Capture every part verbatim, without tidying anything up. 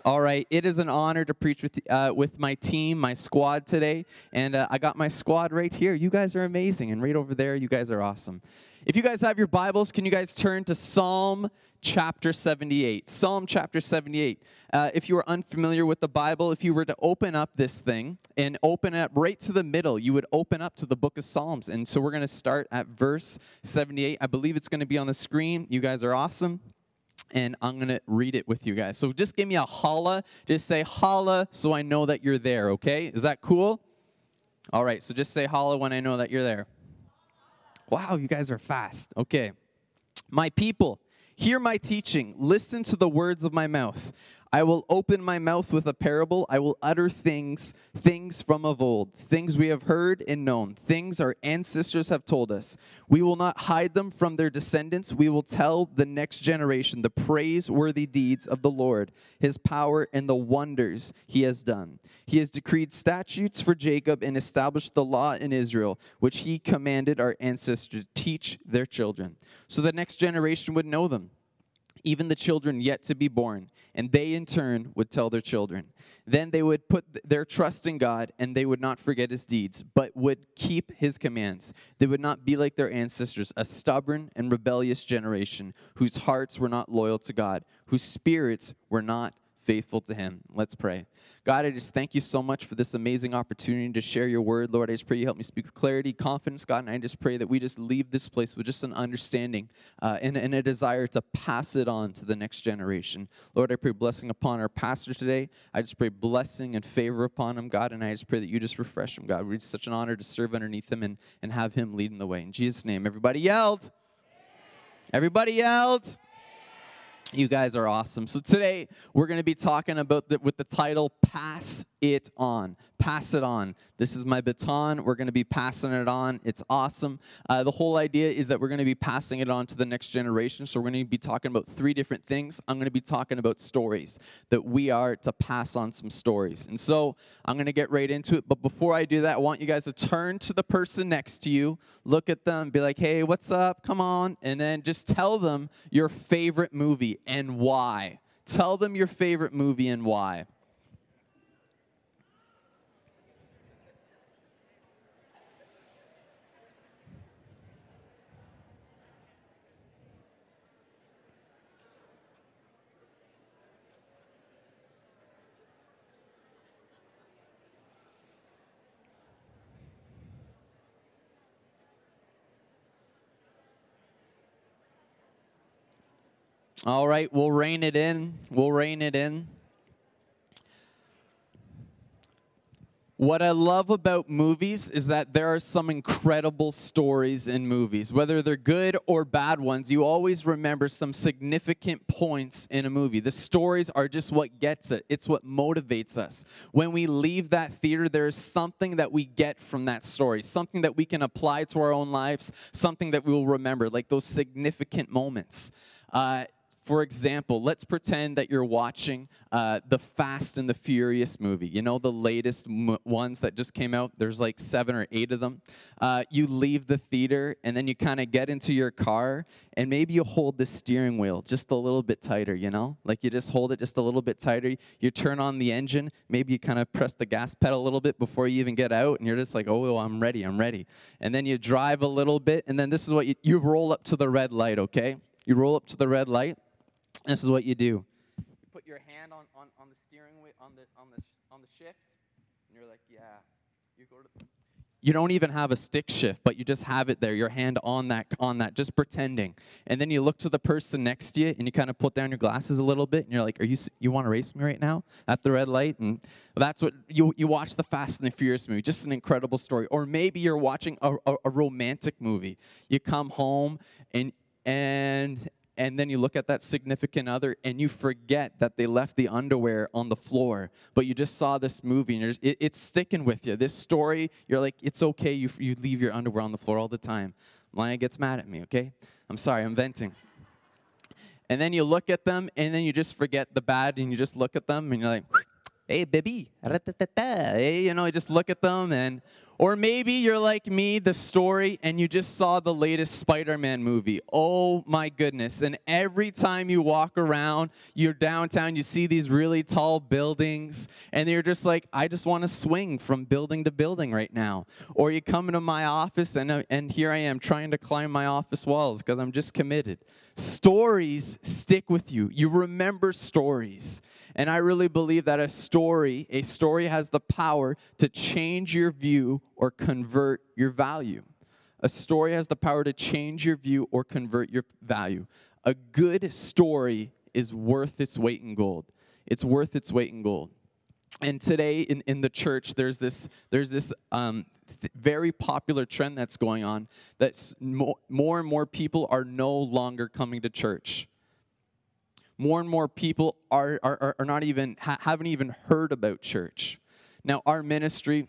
All right, it is an honor to preach with uh, with my team, my squad today, and uh, I got my squad right here. You guys are amazing, and right over there, you guys are awesome. If you guys have your Bibles, can you guys turn to Psalm chapter seventy-eight? Psalm chapter seventy-eight. Uh, if you are unfamiliar with the Bible, if you were to open up this thing and open it up right to the middle, you would open up to the book of Psalms. And so we're going to start at verse seventy-eight. I believe it's going to be on the screen. You guys are awesome. And I'm going to read it with you guys. So just give me a holla. Just say holla so I know that you're there, okay? Is that cool? All right, so just say holla when I know that you're there. Wow, you guys are fast. Okay. My people, hear my teaching. Listen to the words of my mouth. I will open my mouth with a parable. I will utter things, things from of old, things we have heard and known, things our ancestors have told us. We will not hide them from their descendants. We will tell the next generation the praiseworthy deeds of the Lord, his power and the wonders he has done. He has decreed statutes for Jacob and established the law in Israel, which he commanded our ancestors to teach their children, so the next generation would know them, even the children yet to be born, and they in turn would tell their children. Then they would put their trust in God, and they would not forget his deeds, but would keep his commands. They would not be like their ancestors, a stubborn and rebellious generation, whose hearts were not loyal to God, whose spirits were not faithful to him. Let's pray. God, I just thank you so much for this amazing opportunity to share your word. Lord, I just pray you help me speak with clarity, confidence, God, and I just pray that we just leave this place with just an understanding uh, and, and a desire to pass it on to the next generation. Lord, I pray blessing upon our pastor today. I just pray blessing and favor upon him, God, and I just pray that you just refresh him, God. It's such an honor to serve underneath him and, and have him leading the way. In Jesus' name, everybody yelled. Everybody yelled. You guys are awesome. So today we're going to be talking about the, with the title Pass It On. Pass it on. This is my baton. We're going to be passing it on. It's awesome. Uh, the whole idea is that we're going to be passing it on to the next generation. So we're going to be talking about three different things. I'm going to be talking about stories, that we are to pass on some stories. And so I'm going to get right into it. But before I do that, I want you guys to turn to the person next to you, look at them, be like, hey, what's up? Come on. And then just tell them your favorite movie and why. Tell them your favorite movie and why. All right, we'll rein it in. We'll rein it in. What I love about movies is that there are some incredible stories in movies. Whether they're good or bad ones, you always remember some significant points in a movie. The stories are just what gets it. It's what motivates us. When we leave that theater, there is something that we get from that story, something that we can apply to our own lives, something that we will remember, like those significant moments. Uh, For example, let's pretend that you're watching uh, the Fast and the Furious movie. You know, the latest m- ones that just came out. There's like seven or eight of them. Uh, you leave the theater, and then you kind of get into your car, and maybe you hold the steering wheel just a little bit tighter, you know? Like you just hold it just a little bit tighter. You turn on the engine. Maybe you kind of press the gas pedal a little bit before you even get out, and you're just like, oh, I'm ready, I'm ready. And then you drive a little bit, and then this is what you, you roll up to the red light, okay? You roll up to the red light. This is what you do. You put your hand on, on, on the steering wheel, on the on the on the shift, and you're like, yeah. You go to. The, you don't even have a stick shift, but you just have it there. Your hand on that on that, just pretending. And then you look to the person next to you, and you kind of put down your glasses a little bit, and you're like, are you you want to race me right now at the red light? And that's what you you watch the Fast and the Furious movie. Just an incredible story. Or maybe you're watching a a, a romantic movie. You come home and and. And then you look at that significant other and you forget that they left the underwear on the floor, but you just saw this movie and you're just, it, it's sticking with you. This story, you're like, it's okay, you, you leave your underwear on the floor all the time. Lion gets mad at me, okay? I'm sorry, I'm venting. And then you look at them and then you just forget the bad and you just look at them and you're like, hey, baby, hey, you know, you just look at them and Or maybe you're like me, the story, and you just saw the latest Spider-Man movie. Oh my goodness. And every time you walk around, you're downtown, you see these really tall buildings, and you're just like, I just want to swing from building to building right now. Or you come into my office, and, uh, and here I am trying to climb my office walls because I'm just committed. Stories stick with you. You remember stories. And I really believe that a story, a story has the power to change your view or convert your value. A story has the power to change your view or convert your value. A good story is worth its weight in gold. It's worth its weight in gold. And today in, in the church, there's this, there's this um, th- very popular trend that's going on that more, more and more people are no longer coming to church. More and more people are, are, are not even, ha- haven't even heard about church. Now, our ministry,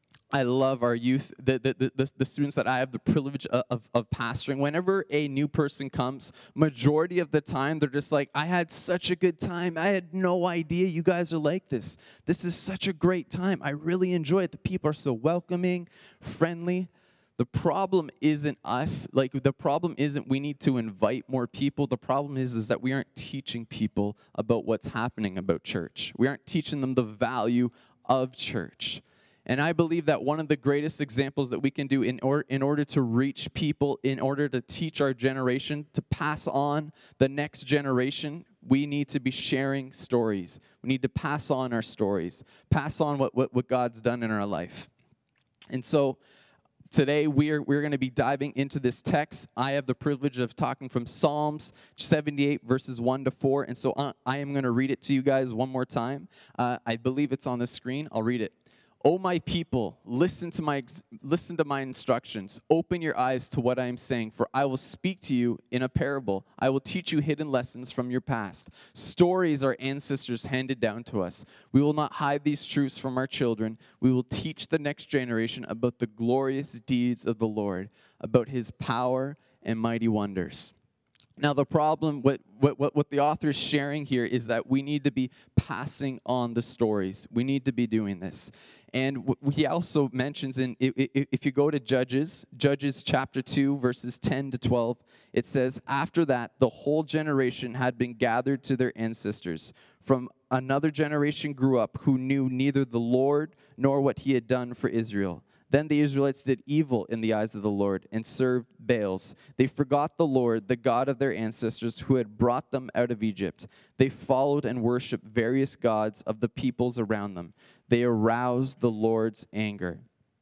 I love our youth, the, the, the, the students that I have the privilege of, of, of pastoring. Whenever a new person comes, majority of the time, they're just like, I had such a good time. I had no idea you guys are like this. This is such a great time. I really enjoy it. The people are so welcoming, friendly. The problem isn't us. Like, the problem isn't we need to invite more people. The problem is, is that we aren't teaching people about what's happening about church. We aren't teaching them the value of church. And I believe that one of the greatest examples that we can do in, or, in order to reach people, in order to teach our generation, to pass on the next generation, we need to be sharing stories. We need to pass on our stories, pass on what, what, what God's done in our life. And so today we're, we're going to be diving into this text. I have the privilege of talking from Psalms seventy-eight, verses one to four. And so I, I am going to read it to you guys one more time. Uh, I believe it's on the screen. I'll read it. O my people, listen to my listen to my instructions. Open your eyes to what I am saying, for I will speak to you in a parable. I will teach you hidden lessons from your past, stories our ancestors handed down to us. We will not hide these truths from our children. We will teach the next generation about the glorious deeds of the Lord, about his power and mighty wonders. Now, the problem, what, what, what the author is sharing here is that we need to be passing on the stories. We need to be doing this. And w- he also mentions, in if you go to Judges, Judges chapter two, verses ten to twelve, it says, after that, the whole generation had been gathered to their ancestors. From another generation grew up who knew neither the Lord nor what he had done for Israel. Then the Israelites did evil in the eyes of the Lord and served Baals. They forgot the Lord, the God of their ancestors, who had brought them out of Egypt. They followed and worshiped various gods of the peoples around them. They aroused the Lord's anger.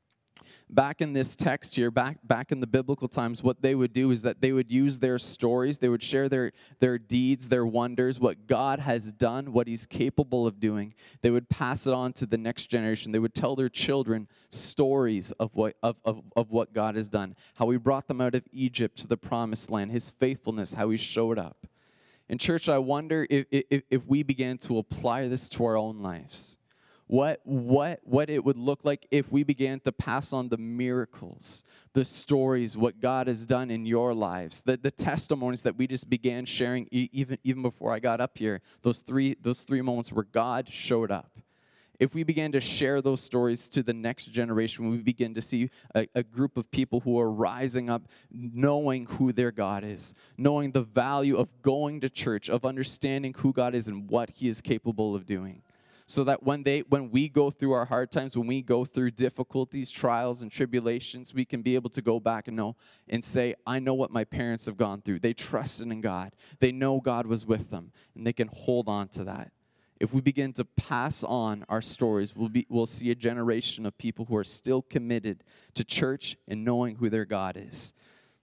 Back in this text here, back back in the biblical times, what they would do is that they would use their stories, they would share their, their deeds, their wonders, what God has done, what he's capable of doing. They would pass it on to the next generation. They would tell their children stories of what of, of, of what God has done, how he brought them out of Egypt to the promised land, his faithfulness, how he showed up. In church, I wonder if, if, if we began to apply this to our own lives. What, what, what it would look like if we began to pass on the miracles, the stories, what God has done in your lives, the, the testimonies that we just began sharing e- even, even before I got up here, those three, those three moments where God showed up. If we began to share those stories to the next generation, we begin to see a, a group of people who are rising up, knowing who their God is, knowing the value of going to church, of understanding who God is and what he is capable of doing. So that when they, when we go through our hard times, when we go through difficulties, trials, and tribulations, we can be able to go back and know and say, I know what my parents have gone through. They trusted in God. They know God was with them, and they can hold on to that. If we begin to pass on our stories, we'll, be, we'll see a generation of people who are still committed to church and knowing who their God is.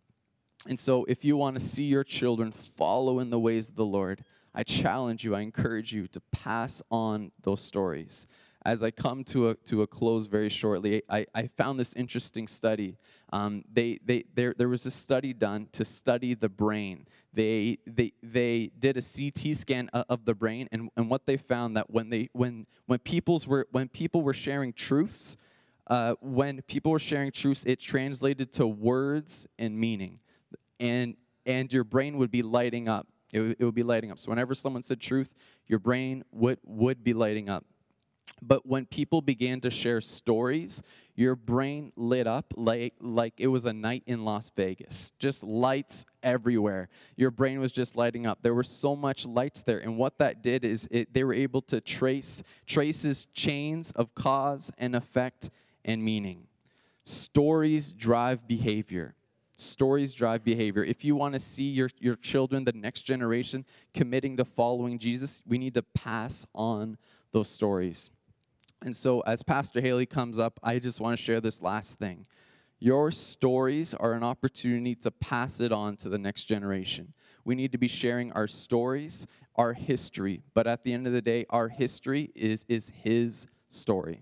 And so if you want to see your children follow in the ways of the Lord, I challenge you, I encourage you to pass on those stories. As I come to a to a close very shortly, I, I found this interesting study. Um, they they there there was a study done to study the brain. They they they did a C T scan of the brain, and, and what they found that when they when when people's were when people were sharing truths, uh, when people were sharing truths, it translated to words and meaning, and and your brain would be lighting up. It would, it would be lighting up. So whenever someone said truth, your brain would, would be lighting up. But when people began to share stories, your brain lit up like, like it was a night in Las Vegas. Just lights everywhere. Your brain was just lighting up. There were so much lights there. And what that did is it, they were able to trace traces chains of cause and effect and meaning. Stories drive behavior. Stories drive behavior. If you want to see your, your children, the next generation, committing to following Jesus, we need to pass on those stories. And so as Pastor Haley comes up, I just want to share this last thing. Your stories are an opportunity to pass it on to the next generation. We need to be sharing our stories, our history. But at the end of the day, our history is, is his story.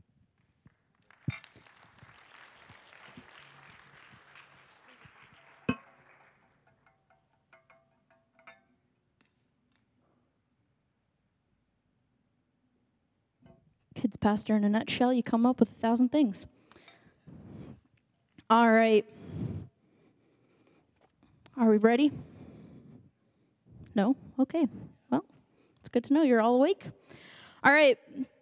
Kids pastor in a nutshell, you come up with a thousand things. All right. Are we ready? No? Okay. Well, it's good to know you're all awake. All right.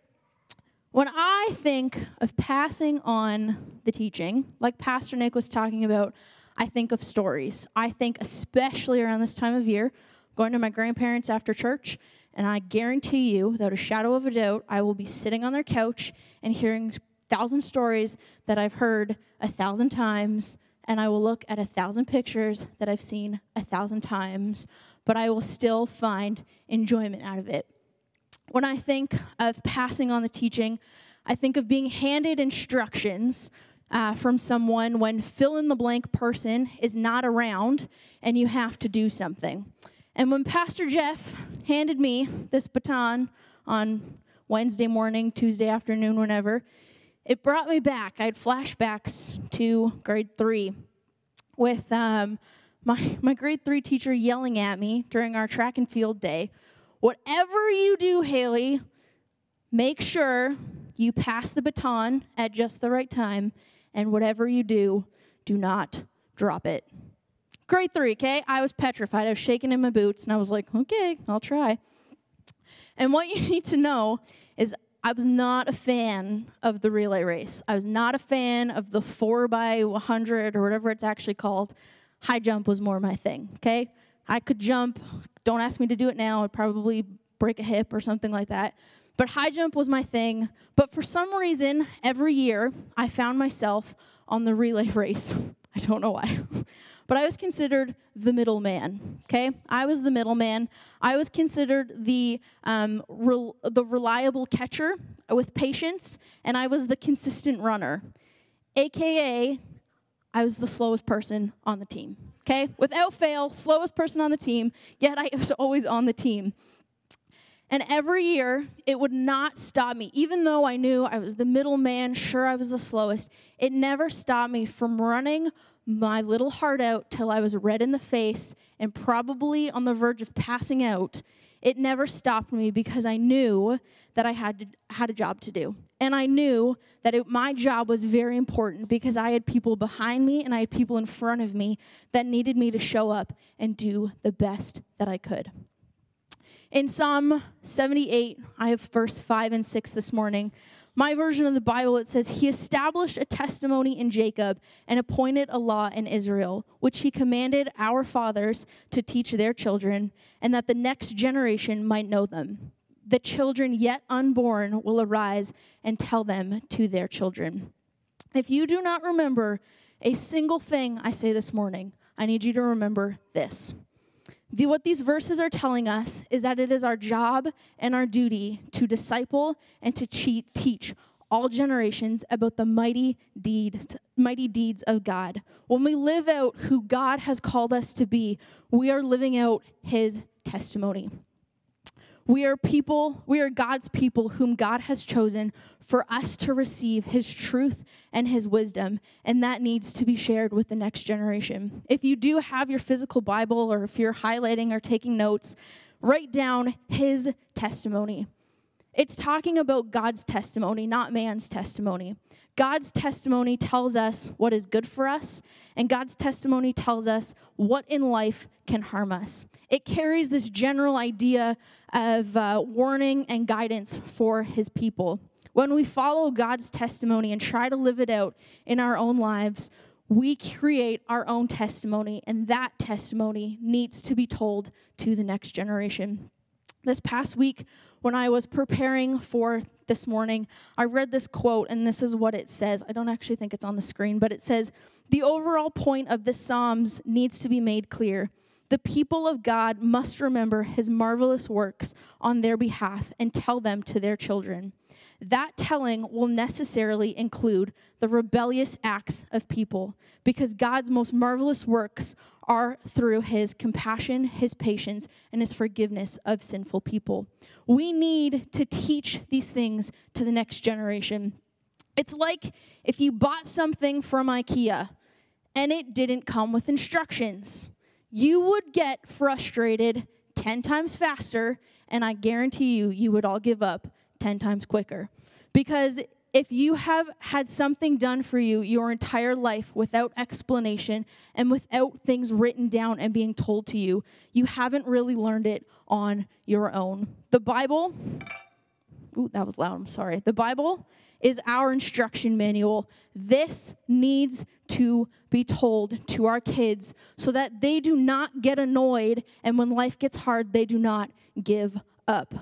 When I think of passing on the teaching, like Pastor Nick was talking about, I think of stories. I think especially around this time of year, going to my grandparents after church, and I guarantee you, without a shadow of a doubt, I will be sitting on their couch and hearing a thousand stories that I've heard a thousand times, and I will look at a thousand pictures that I've seen a thousand times, but I will still find enjoyment out of it. When I think of passing on the teaching, I think of being handed instructions uh, from someone when fill-in-the-blank person is not around and you have to do something. And when Pastor Jeff handed me this baton on Wednesday morning, Tuesday afternoon, whenever, it brought me back. I had flashbacks to grade three with um, my, my grade three teacher yelling at me during our track and field day, "Whatever you do, Haley, make sure you pass the baton at just the right time, and whatever you do, do not drop it." Grade three, okay? I was petrified. I was shaking in my boots, and I was like, okay, I'll try. And what you need to know is I was not a fan of the relay race. I was not a fan of the four by one hundred or whatever it's actually called. High jump was more my thing, okay? I could jump. Don't ask me to do it now. I'd probably break a hip or something like that. But high jump was my thing. But for some reason, every year, I found myself on the relay race. I don't know why. But I was considered the middleman, okay? I was the middleman. I was considered the um, re- the reliable catcher with patience, and I was the consistent runner, a k a I was the slowest person on the team, okay? Without fail, slowest person on the team, yet I was always on the team. And every year, it would not stop me. Even though I knew I was the middleman, sure I was the slowest, it never stopped me from running my little heart out till I was red in the face and probably on the verge of passing out. It never stopped me because I knew that I had to, had a job to do. And I knew that it, my job was very important because I had people behind me and I had people in front of me that needed me to show up and do the best that I could. In Psalm seventy-eight, I have verse five and six this morning. My version of the Bible, it says, "He established a testimony in Jacob and appointed a law in Israel, which he commanded our fathers to teach their children, and that the next generation might know them. The children yet unborn will arise and tell them to their children." If you do not remember a single thing I say this morning, I need you to remember this. The, what these verses are telling us is that it is our job and our duty to disciple and to cheat, teach all generations about the mighty deeds, mighty deeds of God. When we live out who God has called us to be, we are living out his testimony. We are people, we are God's people whom God has chosen for us to receive his truth and his wisdom, and that needs to be shared with the next generation. If you do have your physical Bible, or if you're highlighting or taking notes, write down his testimony. It's talking about God's testimony, not man's testimony. God's testimony tells us what is good for us, and God's testimony tells us what in life can harm us. It carries this general idea of uh, warning and guidance for his people. When we follow God's testimony and try to live it out in our own lives, we create our own testimony, and that testimony needs to be told to the next generation. This past week, when I was preparing for this morning, I read this quote, and this is what it says. I don't actually think it's on the screen, but it says, "The overall point of the Psalms needs to be made clear. The people of God must remember his marvelous works on their behalf and tell them to their children. That telling will necessarily include the rebellious acts of people, because God's most marvelous works are through his compassion, his patience, and his forgiveness of sinful people." We need to teach these things to the next generation. It's like if you bought something from IKEA and it didn't come with instructions. You would get frustrated ten times faster, and I guarantee you, you would all give up ten times quicker. Because if you have had something done for you your entire life without explanation and without things written down and being told to you, you haven't really learned it on your own. The Bible, ooh, that was loud, I'm sorry. The Bible is our instruction manual. This needs to be told to our kids so that they do not get annoyed, and when life gets hard, they do not give up.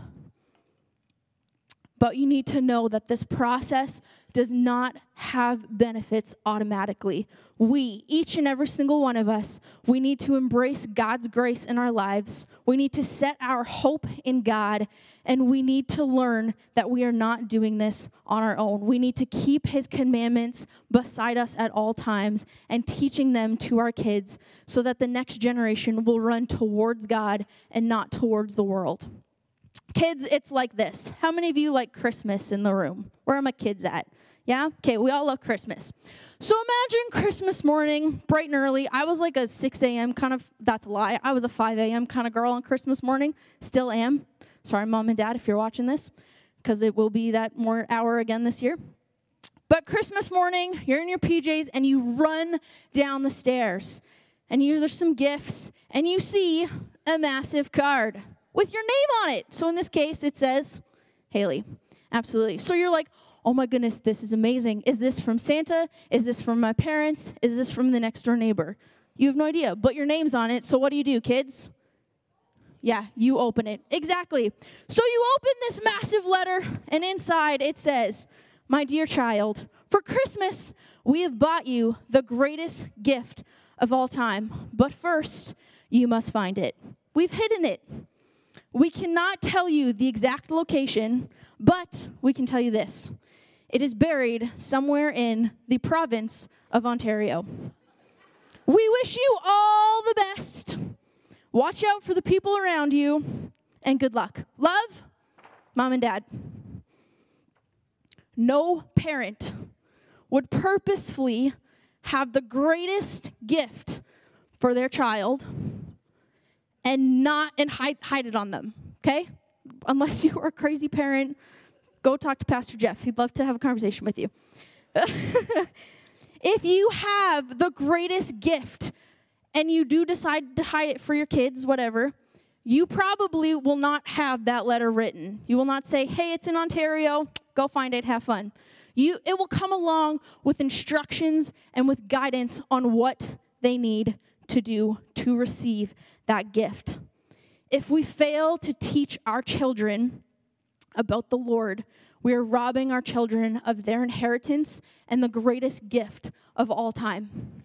But you need to know that this process does not have benefits automatically. We, each and every single one of us, we need to embrace God's grace in our lives. We need to set our hope in God, and we need to learn that we are not doing this on our own. We need to keep his commandments beside us at all times and teaching them to our kids so that the next generation will run towards God and not towards the world. Kids, it's like this. How many of you like Christmas in the room? Where are my kids at? Yeah? Okay, we all love Christmas. So imagine Christmas morning, bright and early. I was like a six a.m. kind of, that's a lie. I was a five a.m. kind of girl on Christmas morning. Still am. Sorry, Mom and Dad, if you're watching this, because it will be that more hour again this year. But Christmas morning, you're in your P Js, and you run down the stairs. And you, there's some gifts, and you see a massive card with your name on it. So in this case, it says, Haley. Absolutely. So you're like, oh my goodness, this is amazing. Is this from Santa? Is this from my parents? Is this from the next door neighbor? You have no idea, but your name's on it. So what do you do, kids? Yeah, you open it. Exactly. So you open this massive letter, and inside it says, "My dear child, for Christmas, we have bought you the greatest gift of all time. But first, you must find it. We've hidden it. We cannot tell you the exact location, but we can tell you this. It is buried somewhere in the province of Ontario. We wish you all the best. Watch out for the people around you, and good luck. Love, Mom and Dad." No parent would purposefully have the greatest gift for their child and not and hide, hide it on them, okay? Unless you are a crazy parent, go talk to Pastor Jeff. He'd love to have a conversation with you. If you have the greatest gift and you do decide to hide it for your kids, whatever, you probably will not have that letter written. You will not say, "Hey, it's in Ontario. Go find it. Have fun." You, it will come along with instructions and with guidance on what they need to do to receive that gift. If we fail to teach our children about the Lord, we are robbing our children of their inheritance and the greatest gift of all time.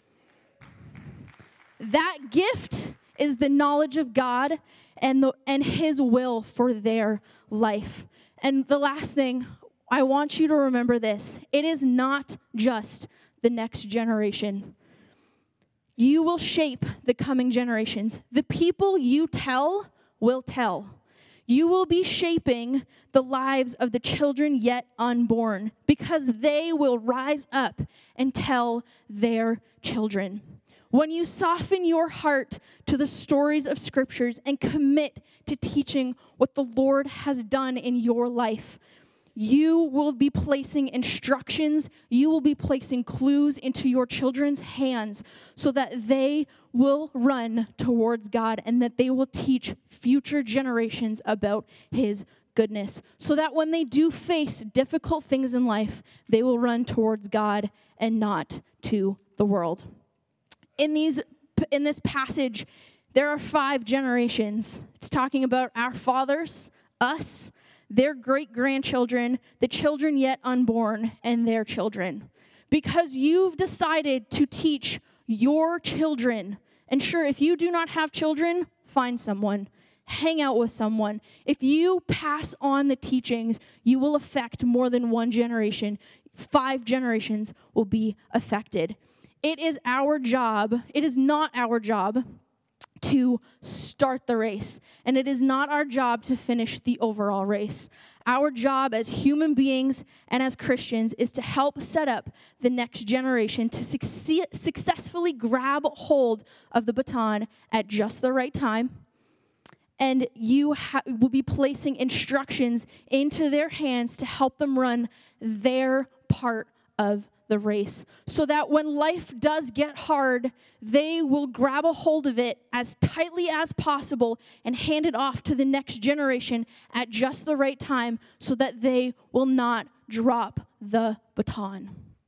That gift is the knowledge of God and the, and his will for their life. And the last thing, I want you to remember this. It is not just the next generation. You will shape the coming generations. The people you tell will tell. You will be shaping the lives of the children yet unborn because they will rise up and tell their children. when you soften your heart to the stories of scriptures and commit to teaching what the Lord has done in your life, you will be placing instructions, you will be placing clues into your children's hands so that they will run towards God and that they will teach future generations about His goodness. So that when they do face difficult things in life, they will run towards God and not to the world. In these in this passage, there are five generations. It's talking about our fathers, us, their great-grandchildren, the children yet unborn, and their children. Because you've decided to teach your children, and sure, if you do not have children, find someone. Hang out with someone. If you pass on the teachings, you will affect more than one generation. Five generations will be affected. It is our job, it is not our job to start the race. And it is not our job to finish the overall race. Our job as human beings and as Christians is to help set up the next generation to succeed, successfully grab hold of the baton at just the right time. And you ha- will be placing instructions into their hands to help them run their part of the race, so that when life does get hard, they will grab a hold of it as tightly as possible and hand it off to the next generation at just the right time so that they will not drop the baton.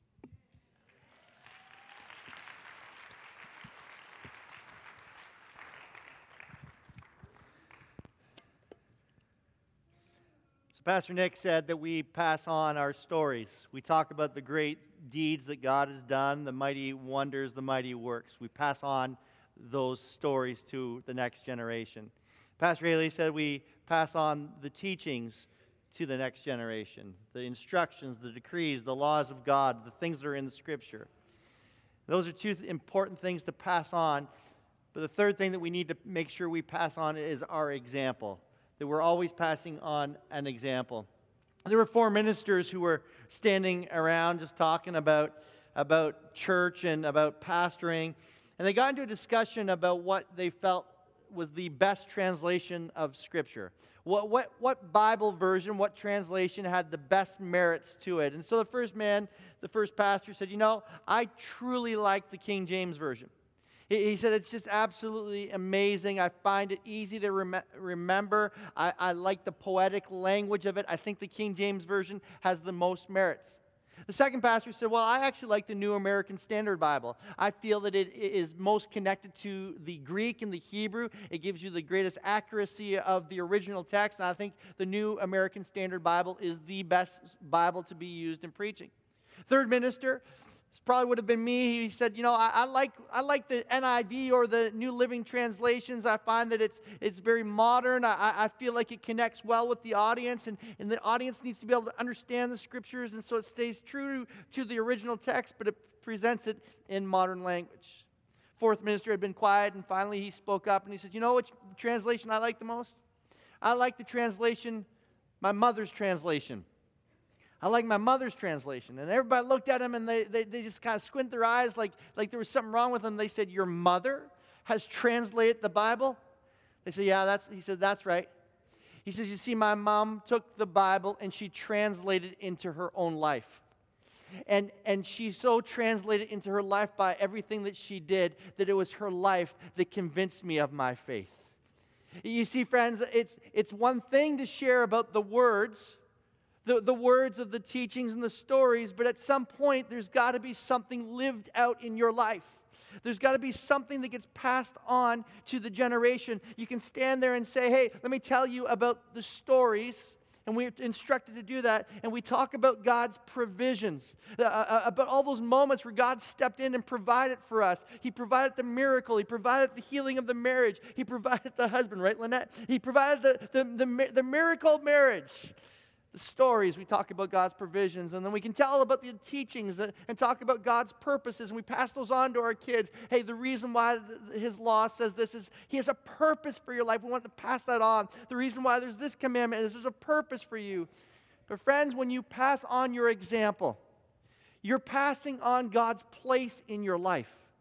Pastor Nick said that we pass on our stories. We talk about the great deeds that God has done, the mighty wonders, the mighty works. We pass on those stories to the next generation. Pastor Haley said we pass on the teachings to the next generation, the instructions, the decrees, the laws of God, the things that are in the Scripture. Those are two important things to pass on. But the third thing that we need to make sure we pass on is our example. That we're always passing on an example. There were four ministers who were standing around just talking about, about church and about pastoring, and they got into a discussion about what they felt was the best translation of Scripture. What, what, what Bible version, what translation had the best merits to it? And so the first man, the first pastor said, you know, I truly like the King James Version. He said, it's just absolutely amazing. I find it easy to rem- remember. I, I like the poetic language of it. I think the King James Version has the most merits. The second pastor said, well, I actually like the New American Standard Bible. I feel that it is most connected to the Greek and the Hebrew. It gives you the greatest accuracy of the original text. And I think the New American Standard Bible is the best Bible to be used in preaching. Third minister, this probably would have been me. He said, you know, I, I like I like the N I V or the New Living Translations. I find that it's it's very modern. I, I feel like it connects well with the audience, and, and the audience needs to be able to understand the Scriptures, and so it stays true to the original text, but it presents it in modern language. Fourth minister had been quiet, and finally he spoke up, and he said, you know which translation I like the most? I like the translation, my mother's translation. I like my mother's translation. And everybody looked at him and they, they, they just kind of squint their eyes like, like there was something wrong with them. They said, your mother has translated the Bible? They said, yeah, that's, he said, that's right. He says, you see, my mom took the Bible and she translated it into her own life. And, and she so translated into her life by everything that she did that it was her life that convinced me of my faith. You see, friends, it's, it's one thing to share about the words, The, the words of the teachings and the stories, but at some point there's got to be something lived out in your life. There's got to be something that gets passed on to the generation. You can stand there and say, hey, let me tell you about the stories, and we're instructed to do that, and we talk about God's provisions, uh, about all those moments where God stepped in and provided for us. He provided the miracle. He provided the healing of the marriage. He provided the husband, right, Lynette? He provided the, the, the, the miracle marriage. The stories, we talk about God's provisions, and then we can tell about the teachings and talk about God's purposes, and we pass those on to our kids. Hey, the reason why His law says this is He has a purpose for your life. We want to pass that on. The reason why there's this commandment is there's a purpose for you. But friends, when you pass on your example, you're passing on God's place in your life.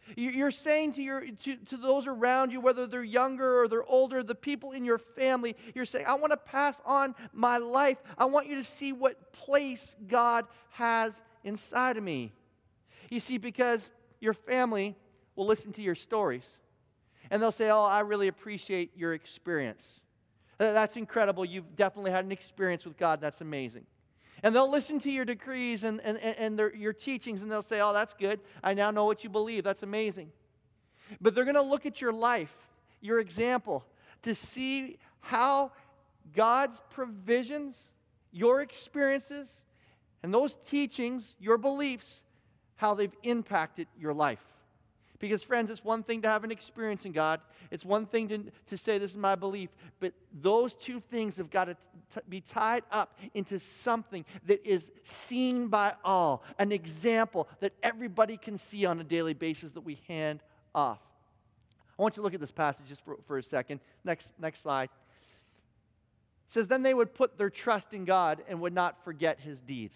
You- You're saying to, your, to, to those around you, whether they're younger or they're older, the people in your family, you're saying, I want to pass on my life. I want you to see what place God has inside of me. You see, because your family will listen to your stories, and they'll say, oh, I really appreciate your experience. Uh, That's incredible. You've definitely had an experience with God. That's amazing. And they'll listen to your decrees and, and, and their, your teachings, and they'll say, oh, that's good. I now know what you believe. That's amazing. But they're going to look at your life, your example, to see how God's provisions, your experiences, and those teachings, your beliefs, how they've impacted your life. Because, friends, it's one thing to have an experience in God. It's one thing to, to say, this is my belief. But those two things have got to t- be tied up into something that is seen by all. An example that everybody can see on a daily basis that we hand off. I want you to look at this passage just for, for a second. Next, next slide. It says, then they would put their trust in God and would not forget His deeds,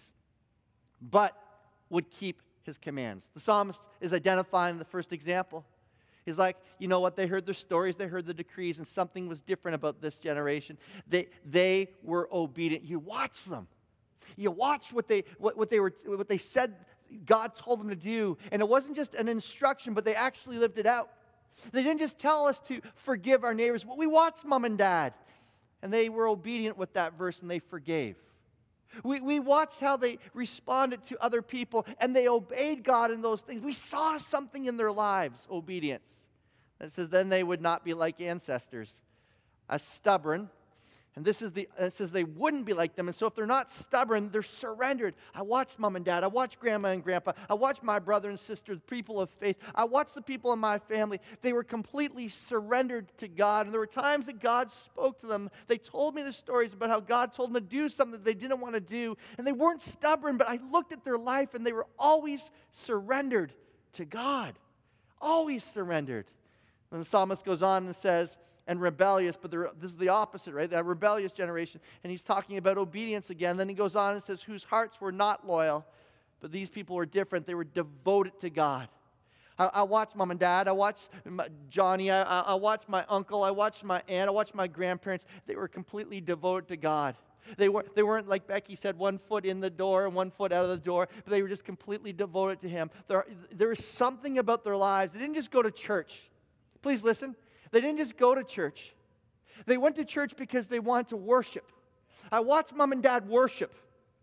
but would keep His commands. The psalmist is identifying the first example. He's like, you know what? They heard the stories, they heard the decrees, and something was different about this generation. They, they were obedient. You watch them. You watch what they, what, what they were, what they said God told them to do. And it wasn't just an instruction, but they actually lived it out. They didn't just tell us to forgive our neighbors, but we watched mom and dad. And they were obedient with that verse, and they forgave. We, we watched how they responded to other people, and they obeyed God in those things. We saw something in their lives, obedience. It says, then they would not be like ancestors, as stubborn. And this is the, it says they wouldn't be like them. And so if they're not stubborn, they're surrendered. I watched mom and dad. I watched grandma and grandpa. I watched my brother and sister, the people of faith. I watched the people in my family. They were completely surrendered to God. And there were times that God spoke to them. They told me the stories about how God told them to do something that they didn't want to do. And they weren't stubborn, but I looked at their life and they were always surrendered to God. Always surrendered. And the psalmist goes on and says, and rebellious, but this is the opposite, right? That rebellious generation. And he's talking about obedience again. Then he goes on and says, whose hearts were not loyal, but these people were different. They were devoted to God. I, I watched mom and dad. I watched my, Johnny. I, I watched my uncle. I watched my aunt. I watched my grandparents. They were completely devoted to God. They, were, they weren't, like Becky said, one foot in the door and one foot out of the door, but they were just completely devoted to Him. There, there was something about their lives. They didn't just go to church. Please listen. They didn't just go to church. They went to church because they wanted to worship. I watched mom and dad worship.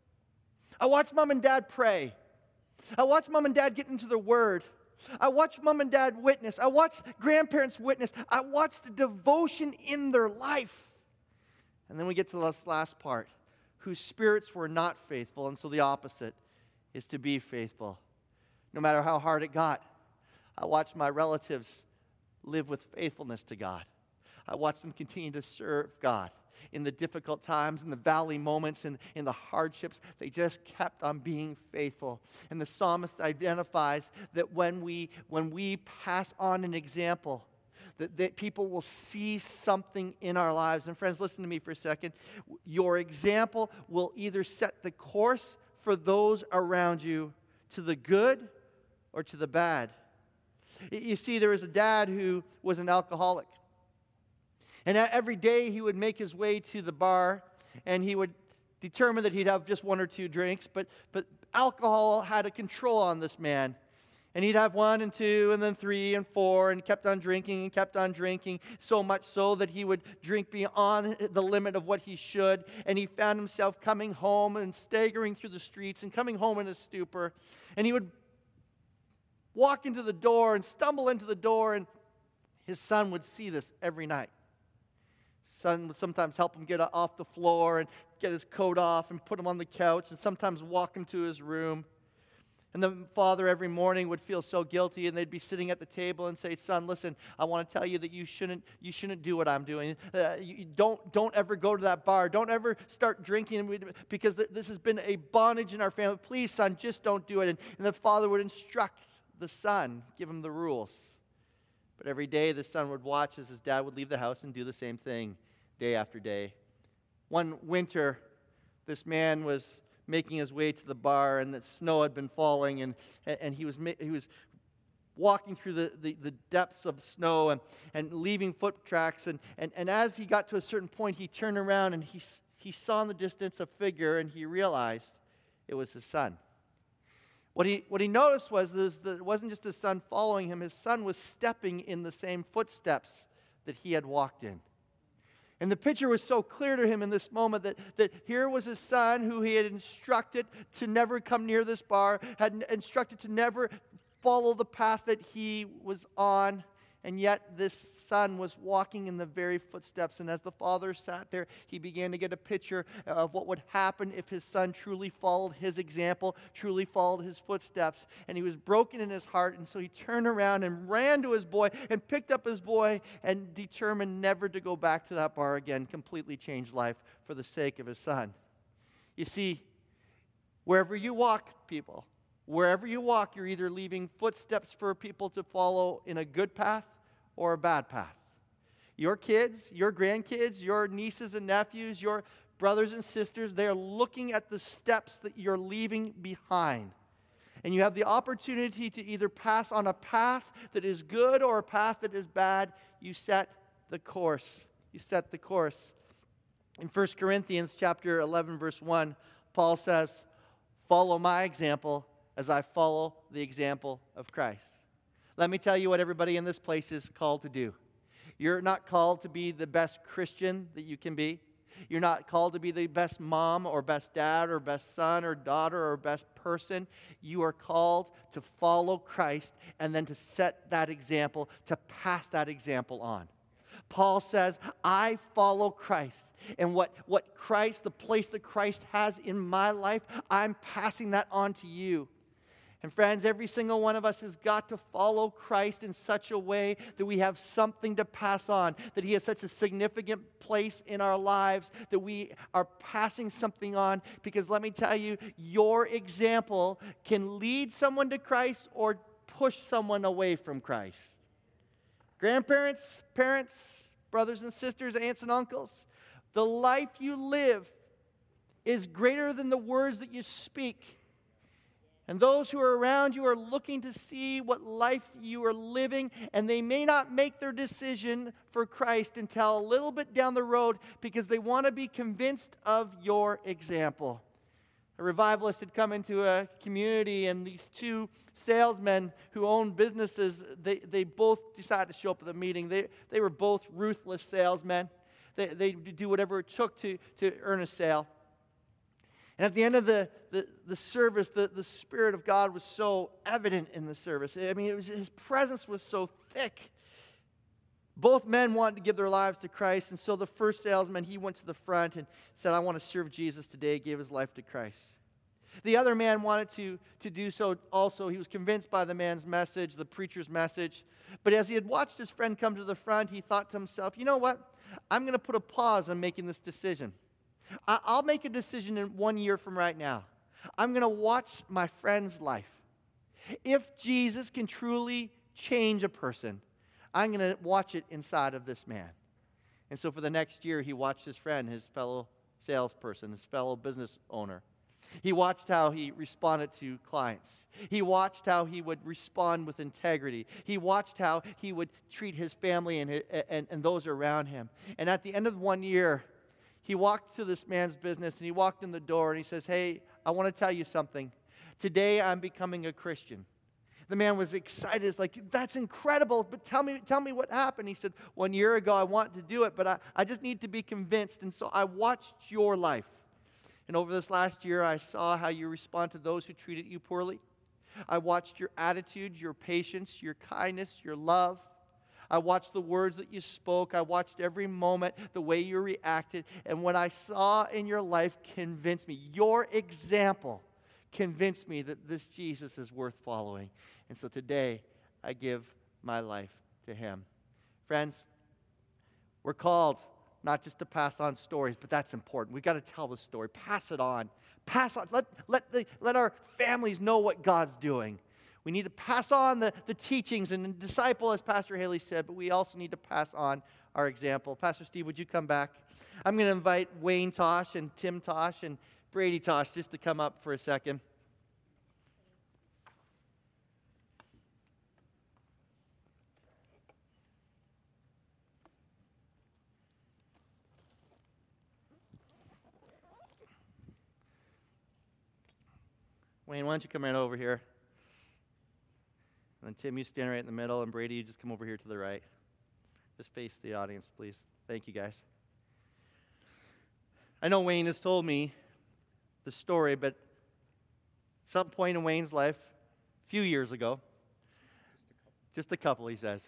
I watched mom and dad pray. I watched mom and dad get into the Word. I watched mom and dad witness. I watched grandparents witness. I watched the devotion in their life. And then we get to this last part, whose spirits were not faithful. And so the opposite is to be faithful. No matter how hard it got, I watched my relatives live with faithfulness to God. I watched them continue to serve God in the difficult times, in the valley moments, in, in the hardships. They just kept on being faithful. And the psalmist identifies that when we, when we pass on an example, that, that people will see something in our lives. And friends, listen to me for a second. Your example will either set the course for those around you to the good or to the bad. You see, there was a dad who was an alcoholic. And every day he would make his way to the bar, and he would determine that he'd have just one or two drinks. But, but alcohol had a control on this man. And he'd have one and two and then three and four, and kept on drinking and kept on drinking, so much so that he would drink beyond the limit of what he should. And he found himself coming home and staggering through the streets and coming home in a stupor. And he would walk into the door and stumble into the door, and his son would see this every night. Son would sometimes help him get off the floor and get his coat off and put him on the couch, and sometimes walk him to his room. And the father every morning would feel so guilty, and they'd be sitting at the table and say, son, listen, I want to tell you that you shouldn't you shouldn't do what I'm doing. Uh, you don't, don't ever go to that bar. Don't ever start drinking, because this has been a bondage in our family. Please, son, just don't do it. And, and the father would instruct the son, give him the rules. But every day the son would watch as his dad would leave the house and do the same thing day after day. One winter, this man was making his way to the bar, and the snow had been falling, and, and he was he was walking through the, the, the depths of snow and, and leaving foot tracks. And, and, and as he got to a certain point, he turned around and he, he saw in the distance a figure, and he realized it was his son. What he, what he noticed was is that it wasn't just his son following him. His son was stepping in the same footsteps that he had walked in. And the picture was so clear to him in this moment that, that here was his son who he had instructed to never come near this bar, had instructed to never follow the path that he was on, and yet this son was walking in the very footsteps. And as the father sat there, he began to get a picture of what would happen if his son truly followed his example, truly followed his footsteps. And he was broken in his heart, and so he turned around and ran to his boy and picked up his boy and determined never to go back to that bar again, completely changed life for the sake of his son. You see, wherever you walk, people, wherever you walk, you're either leaving footsteps for people to follow in a good path or a bad path. Your kids, your grandkids, your nieces and nephews, your brothers and sisters, they are looking at the steps that you're leaving behind. And you have the opportunity to either pass on a path that is good or a path that is bad. You set the course. You set the course. In First Corinthians chapter eleven, verse one, Paul says, "Follow my example as I follow the example of Christ." Let me tell you what everybody in this place is called to do. You're not called to be the best Christian that you can be. You're not called to be the best mom or best dad or best son or daughter or best person. You are called to follow Christ and then to set that example, to pass that example on. Paul says, I follow Christ. And what, what Christ, the place that Christ has in my life, I'm passing that on to you. And friends, every single one of us has got to follow Christ in such a way that we have something to pass on, that He has such a significant place in our lives, that we are passing something on. Because let me tell you, your example can lead someone to Christ or push someone away from Christ. Grandparents, parents, brothers and sisters, aunts and uncles, the life you live is greater than the words that you speak. And those who are around you are looking to see what life you are living, and they may not make their decision for Christ until a little bit down the road because they want to be convinced of your example. A revivalist had come into a community, and these two salesmen who owned businesses, they, they both decided to show up at the meeting. They, they were both ruthless salesmen. They, they do whatever it took to, to earn a sale. And at the end of the, the, the service, the, the Spirit of God was so evident in the service. I mean, it was, His presence was so thick. Both men wanted to give their lives to Christ, and so the first salesman, he went to the front and said, I want to serve Jesus today, gave his life to Christ. The other man wanted to, to do so also. He was convinced by the man's message, the preacher's message. But as he had watched his friend come to the front, he thought to himself, you know what? I'm going to put a pause on making this decision. I'll make a decision in one year from right now. I'm going to watch my friend's life. If Jesus can truly change a person, I'm going to watch it inside of this man. And so for the next year, he watched his friend, his fellow salesperson, his fellow business owner. He watched how he responded to clients. He watched how he would respond with integrity. He watched how he would treat his family and, and, and those around him. And at the end of one year, he walked to this man's business, and he walked in the door, and he says, hey, I want to tell you something. Today, I'm becoming a Christian. The man was excited. It's like, that's incredible, but tell me tell me what happened. He said, one year ago, I wanted to do it, but I, I just need to be convinced, and so I watched your life. And over this last year, I saw how you respond to those who treated you poorly. I watched your attitude, your patience, your kindness, your love. I watched the words that you spoke. I watched every moment, the way you reacted. And what I saw in your life convinced me. Your example convinced me that this Jesus is worth following. And so today, I give my life to Him. Friends, we're called not just to pass on stories, but that's important. We've got to tell the story. Pass it on. Pass on. Let, let, the, let our families know what God's doing. We need to pass on the, the teachings and disciple, as Pastor Haley said, but we also need to pass on our example. Pastor Steve, would you come back? I'm going to invite Wayne Tosh and Tim Tosh and Brady Tosh just to come up for a second. Wayne, why don't you come right over here? And then Tim, you stand right in the middle, and Brady, you just come over here to the right. Just face the audience, please. Thank you, guys. I know Wayne has told me the story, but at some point in Wayne's life, a few years ago, just a couple, he says,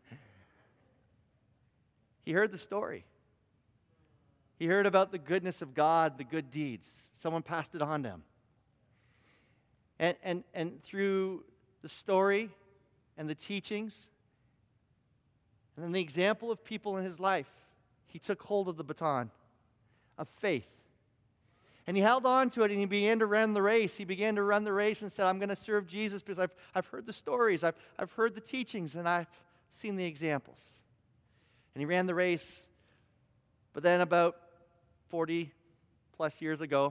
he heard the story. He heard about the goodness of God, the good deeds. Someone passed it on to him. And, and, and through the story and the teachings, and then the example of people in his life, he took hold of the baton of faith. And he held on to it, and he began to run the race. He began to run the race and said, I'm going to serve Jesus because I've, I've heard the stories, I've, I've heard the teachings, and I've seen the examples. And he ran the race. But then about forty plus years ago,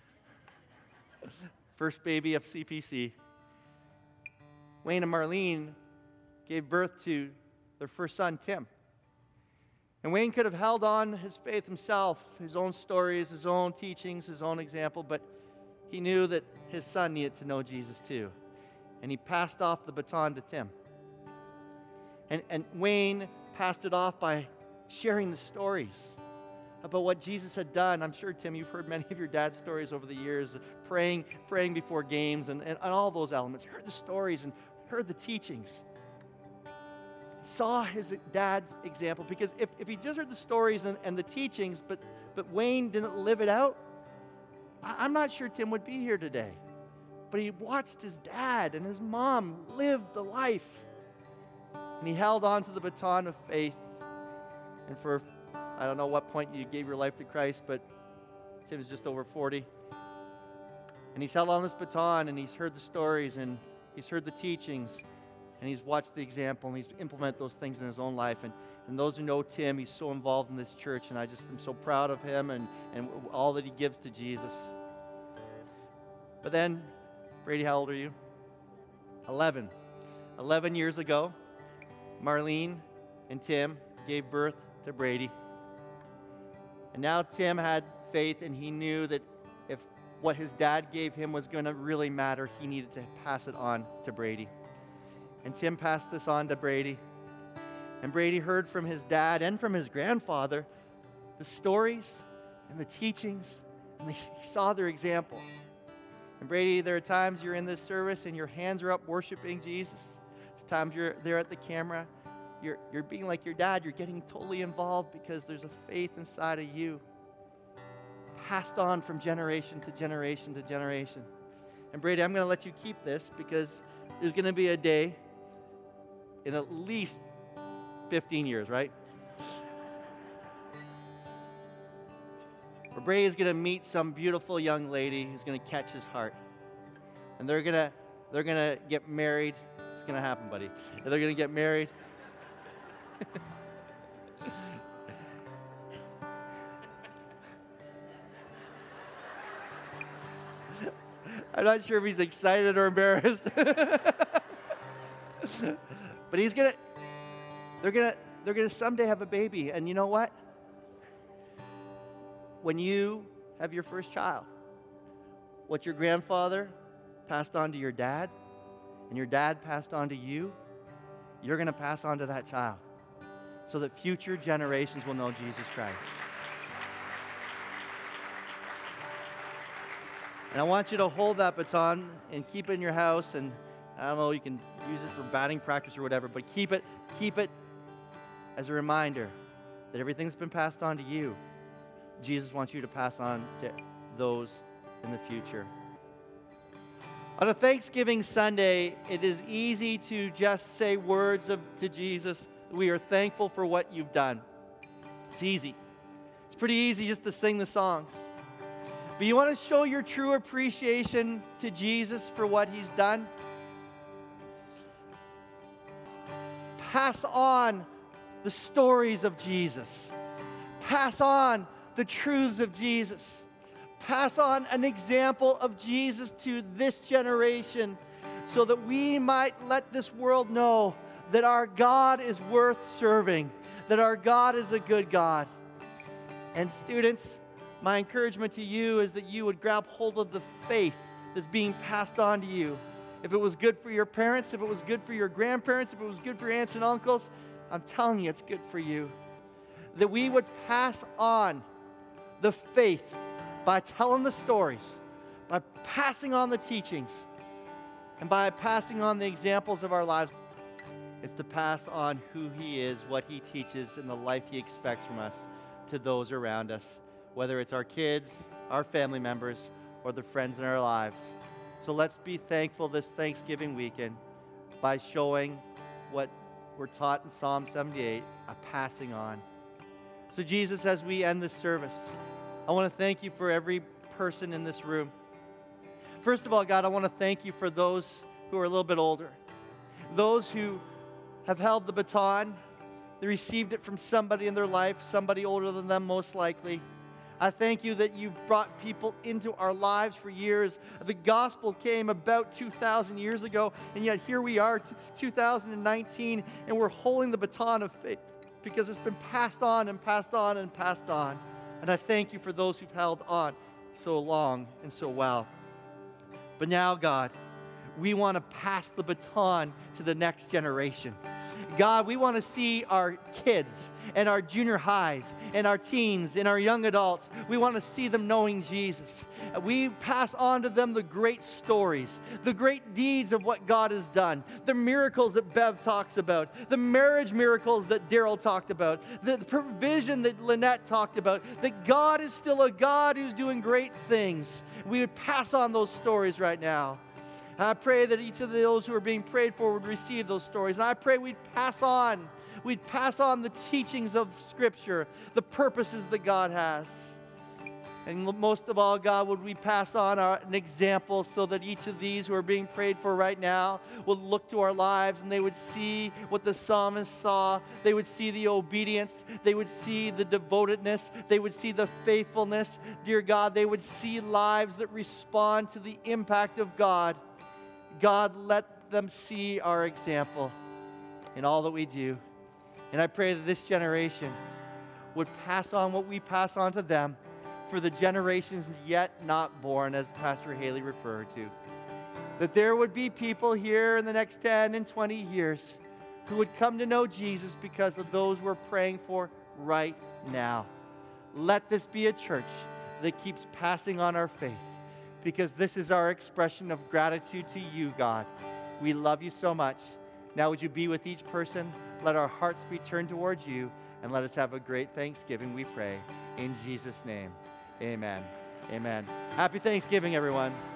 first baby of C P C, Wayne and Marlene gave birth to their first son, Tim. And Wayne could have held on his faith himself, his own stories, his own teachings, his own example, but he knew that his son needed to know Jesus too. And he passed off the baton to Tim. And, and Wayne passed it off by sharing the stories about what Jesus had done. I'm sure, Tim, you've heard many of your dad's stories over the years, praying, praying before games and, and, and all those elements. Heard the stories and heard the teachings. Saw his dad's example, because if, if he just heard the stories and, and the teachings, but, but Wayne didn't live it out, I, I'm not sure Tim would be here today. But he watched his dad and his mom live the life. And he held on to the baton of faith. And for, I don't know what point you gave your life to Christ, but Tim's just over forty. And he's held on this baton, and he's heard the stories, and he's heard the teachings, and he's watched the example, and he's implemented those things in his own life. And, and those who know Tim, he's so involved in this church, and I just am so proud of him and, and all that he gives to Jesus. But then, Brady, how old are you? Eleven. Eleven years ago, Marlene and Tim gave birth to Brady. And now Tim had faith, and he knew that if what his dad gave him was going to really matter, he needed to pass it on to Brady. And Tim passed this on to Brady. And Brady heard from his dad and from his grandfather the stories and the teachings, and they, he saw their example. And Brady, there are times you're in this service and your hands are up worshiping Jesus. Times you're there at the camera, you're, you're being like your dad. You're getting totally involved because there's a faith inside of you, passed on from generation to generation to generation. And Brady, I'm going to let you keep this, because there's going to be a day in at least fifteen years, right? Where Brady is going to meet some beautiful young lady who's going to catch his heart. And they're going to they're going to get married. It's going to happen, buddy. And they're going to get married. I'm not sure if he's excited or embarrassed. But he's gonna, they're gonna, they're gonna someday have a baby. And you know what? When you have your first child, what your grandfather passed on to your dad, and your dad passed on to you, you're gonna pass on to that child, so that future generations will know Jesus Christ. And I want you to hold that baton and keep it in your house, and I don't know, you can use it for batting practice or whatever, but keep it, keep it as a reminder that everything that's been passed on to you, Jesus wants you to pass on to those in the future. On a Thanksgiving Sunday, it is easy to just say words of, to Jesus, we are thankful for what you've done. It's easy. It's pretty easy just to sing the songs. But you want to show your true appreciation to Jesus for what he's done? Pass on the stories of Jesus. Pass on the truths of Jesus. Pass on an example of Jesus to this generation, so that we might let this world know that our God is worth serving, that our God is a good God. And students, my encouragement to you is that you would grab hold of the faith that's being passed on to you. If it was good for your parents, if it was good for your grandparents, if it was good for your aunts and uncles, I'm telling you it's good for you. That we would pass on the faith by telling the stories, by passing on the teachings, and by passing on the examples of our lives. It's to pass on who He is, what He teaches, and the life He expects from us to those around us, whether it's our kids, our family members, or the friends in our lives. So let's be thankful this Thanksgiving weekend by showing what we're taught in Psalm seventy-eight, a passing on. So Jesus, as we end this service, I want to thank You for every person in this room. First of all, God, I want to thank You for those who are a little bit older, those who have held the baton. They received it from somebody in their life, somebody older than them most likely. I thank You that You've brought people into our lives for years. The gospel came about two thousand years ago, and yet here we are, two thousand nineteen, and we're holding the baton of faith because it's been passed on and passed on and passed on. And I thank You for those who've held on so long and so well. But now, God, we want to pass the baton to the next generation. God, we want to see our kids and our junior highs and our teens and our young adults. We want to see them knowing Jesus. We pass on to them the great stories, the great deeds of what God has done, the miracles that Bev talks about, the marriage miracles that Daryl talked about, the provision that Lynette talked about, that God is still a God who's doing great things. We would pass on those stories right now. And I pray that each of those who are being prayed for would receive those stories. And I pray we'd pass on, we'd pass on the teachings of Scripture, the purposes that God has. And most of all, God, would we pass on our, an example so that each of these who are being prayed for right now will look to our lives and they would see what the psalmist saw. They would see the obedience. They would see the devotedness. They would see the faithfulness. Dear God, they would see lives that respond to the impact of God. God, let them see our example in all that we do. And I pray that this generation would pass on what we pass on to them for the generations yet not born, as Pastor Haley referred to. That there would be people here in the next ten and twenty years who would come to know Jesus because of those we're praying for right now. Let this be a church that keeps passing on our faith, because this is our expression of gratitude to You, God. We love You so much. Now would You be with each person? Let our hearts be turned towards You, and let us have a great Thanksgiving, we pray. In Jesus' name, amen. Amen. Happy Thanksgiving, everyone.